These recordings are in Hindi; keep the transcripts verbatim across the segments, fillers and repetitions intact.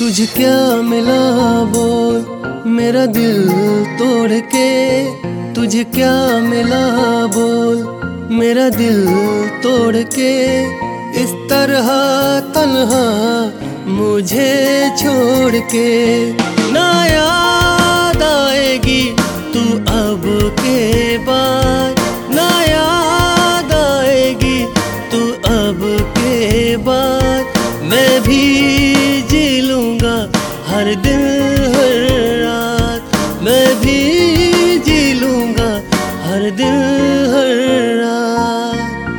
तुझे क्या मिला बोल मेरा दिल तोड़ के, तुझे क्या मिला बोल मेरा दिल तोड़ के, इस तरह तन्हा मुझे छोड़ के। ना याद आएगी तू अब के बाद, ना याद आएगी तू अब के बाद, मैं भी जी लूँगा हर दिन हर रात, मैं भी जी लूँगा हर दिन हर रात।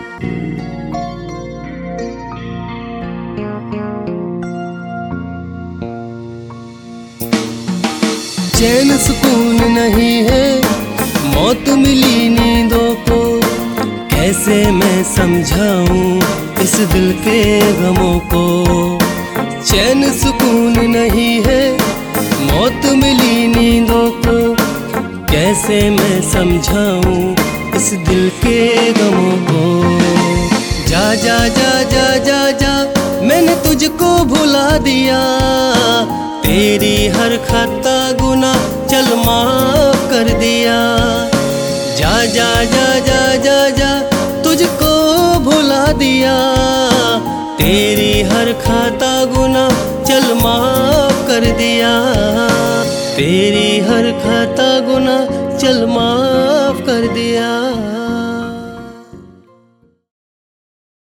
चैन सुकून नहीं है, मौत मिली नींदों को, कैसे मैं समझाऊं इस दिल के गमों को। चैन सुकून नहीं है, मौत मिली नींदों को, कैसे मैं समझाऊं इस दिल के गमों को। जा जा जा जा जा जा मैंने तुझको भुला दिया, तेरी हर खता गुनाह चल माफ कर दिया। जा जा जा जा जा जा तुझको भुला दिया, तेरी हर खाता गुनाह चल माफ कर दिया, तेरी हर खाता गुनाह चल माफ कर दिया।